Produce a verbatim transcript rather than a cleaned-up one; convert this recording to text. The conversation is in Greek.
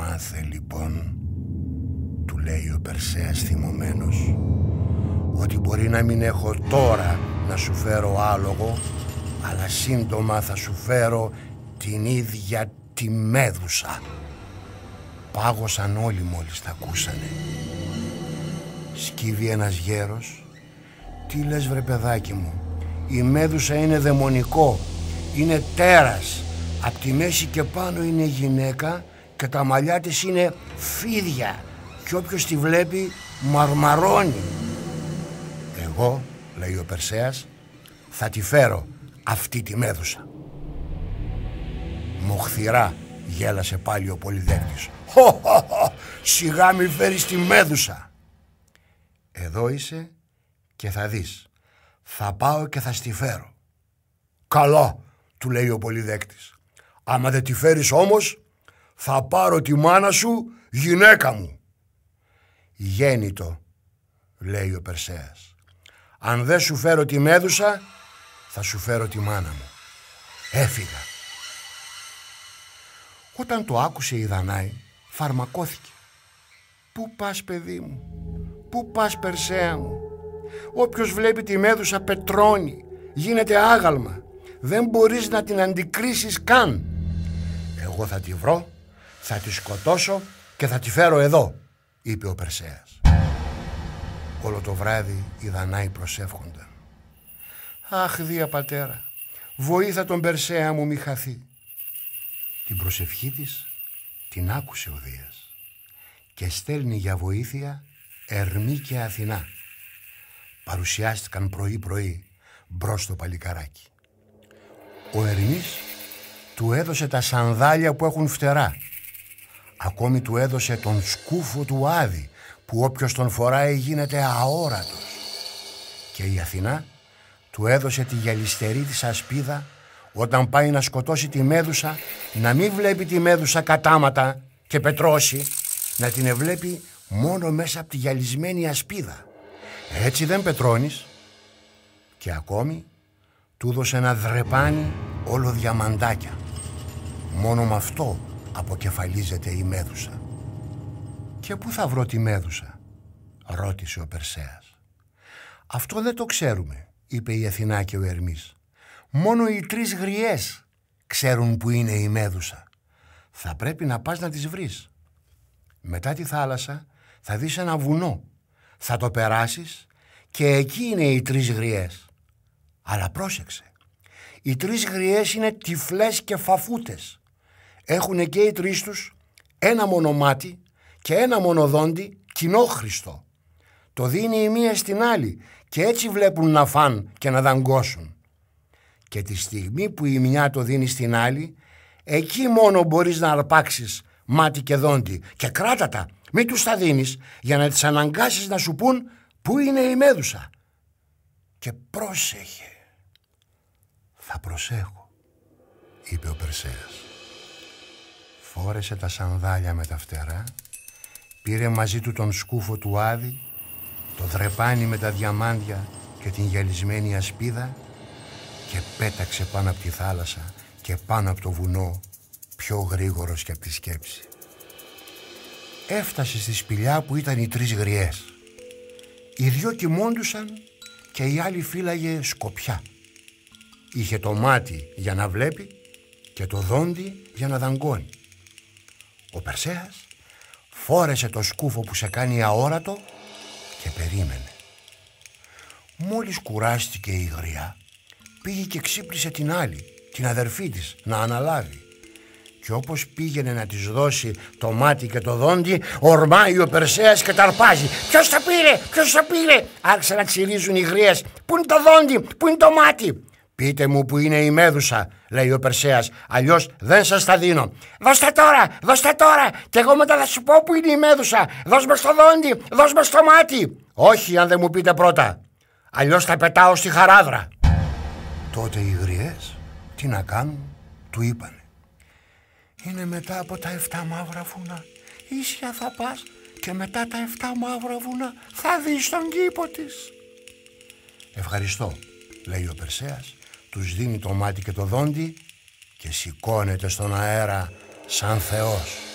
Μάθε λοιπόν, του λέει ο Περσέας θυμωμένος, ότι μπορεί να μην έχω τώρα να σου φέρω άλογο, αλλά σύντομα θα σου φέρω την ίδια τη Μέδουσα. Πάγωσαν όλοι μόλις τα ακούσανε. Σκύβει ένας γέρος. Τι λες βρε παιδάκι μου, η Μέδουσα είναι δαιμονικό, είναι τέρας, απ' τη μέση και πάνω είναι γυναίκα και τα μαλλιά της είναι φίδια και όποιος τη βλέπει μαρμαρώνει. Εγώ, λέει ο Περσέας, θα τη φέρω αυτή τη Μέδουσα. Μοχθηρά γέλασε πάλι ο Πολυδέκτης. Χω, χω, χω, σιγά μη φέρεις τη Μέδουσα. Εδώ είσαι και θα δεις. Θα πάω και θα στη φέρω. Καλό, του λέει ο Πολυδέκτης. Άμα δεν τη φέρεις όμως, θα πάρω τη μάνα σου γυναίκα μου. Γέννητο, λέει ο Περσέας. Αν δεν σου φέρω τη Μέδουσα, θα σου φέρω τη μάνα μου. Έφυγα. Όταν το άκουσε η Δανάη, φαρμακώθηκε. Πού πας παιδί μου, πού πας Περσέα μου. Όποιος βλέπει τη Μέδουσα πετρώνει, γίνεται άγαλμα. Δεν μπορείς να την αντικρίσεις καν. Εγώ θα τη βρω, θα τη σκοτώσω και θα τη φέρω εδώ, είπε ο Περσέας. Όλο το βράδυ οι Δανάοι προσεύχονταν. Αχ Δία πατέρα, βοήθα τον Περσέα μου μη χαθεί. Την προσευχή της την άκουσε ο Δίας και στέλνει για βοήθεια Ερμή και Αθηνά. Παρουσιάστηκαν πρωί-πρωί μπρος στο παλικαράκι. Ο Ερμής του έδωσε τα σανδάλια που έχουν φτερά. Ακόμη του έδωσε τον σκούφο του Άδη που όποιος τον φοράει γίνεται αόρατος. Και η Αθηνά του έδωσε τη γυαλιστερή της ασπίδα όταν πάει να σκοτώσει τη Μέδουσα, να μην βλέπει τη Μέδουσα κατάματα και πετρώσει, να την εβλέπει μόνο μέσα από τη γυαλισμένη ασπίδα. Έτσι δεν πετρώνεις. Και ακόμη του έδωσε ένα δρεπάνι όλο διαμαντάκια. Μόνο με αυτό αποκεφαλίζεται η Μέδουσα. Και πού θα βρω τη Μέδουσα, ρώτησε ο Περσέας. Αυτό δεν το ξέρουμε, είπε η Αθηνά και ο Ερμής. Μόνο οι τρεις γριές ξέρουν που είναι η Μέδουσα. Θα πρέπει να πας να τις βρεις. Μετά τη θάλασσα θα δεις ένα βουνό. Θα το περάσεις και εκεί είναι οι τρεις γριές. Αλλά πρόσεξε, οι τρεις γριές είναι τυφλές και φαφούτες. Έχουν και οι τρεις τους ένα μονομάτι και ένα μονοδόντι κοινόχρηστο. Το δίνει η μία στην άλλη και έτσι βλέπουν να φαν και να δαγκώσουν. Και τη στιγμή που η μια το δίνει στην άλλη, εκεί μόνο μπορείς να αρπάξεις μάτι και δόντι. Και κράτα τα, μην τους τα δίνεις, για να τις αναγκάσεις να σου πούν πού είναι η Μέδουσα. Και πρόσεχε. Θα προσέχω, είπε ο Περσέας. Φόρεσε τα σανδάλια με τα φτερά, πήρε μαζί του τον σκούφο του Άδη, το δρεπάνι με τα διαμάντια και την γυαλισμένη ασπίδα και πέταξε πάνω από τη θάλασσα και πάνω από το βουνό, πιο γρήγορος και από τη σκέψη. Έφτασε στη σπηλιά που ήταν οι τρεις γριές. Οι δυο κοιμώντουσαν και η άλλη φύλαγε σκοπιά. Είχε το μάτι για να βλέπει και το δόντι για να δαγκώνει. Ο Περσέας φόρεσε το σκούφο που σε κάνει αόρατο και περίμενε. Μόλις κουράστηκε η γριά, πήγε και ξύπνησε την άλλη, την αδερφή της, να αναλάβει. Και όπως πήγαινε να της δώσει το μάτι και το δόντι, ορμάει ο Περσέας και ταρπάζει. «Ποιος τα πήρε, ποιος τα πήρε?» Άρχισαν να τσιρίζουν οι γριές. «Πού είναι το δόντι, πού είναι το μάτι?» «Πείτε μου που είναι η Μέδουσα», λέει ο Περσέας, «αλλιώς δεν σας τα δίνω». «Δώστε τώρα, δώστε τώρα, και εγώ μετά θα σου πω που είναι η Μέδουσα. Δώσ' μας το δόντι, δώσ' μας το μάτι». «Όχι, αν δεν μου πείτε πρώτα, αλλιώς θα πετάω στη χαράδρα». Τότε οι γριές τι να κάνουν, του είπανε. «Είναι μετά από τα εφτά μαύρα βουνά. Ίσια θα πας και μετά τα εφτά μαύρα βουνά θα δεις τον κήπο της». «Ευχαριστώ», λέει ο Περσέας, τους δίνει το μάτι και το δόντι και σηκώνεται στον αέρα σαν Θεός.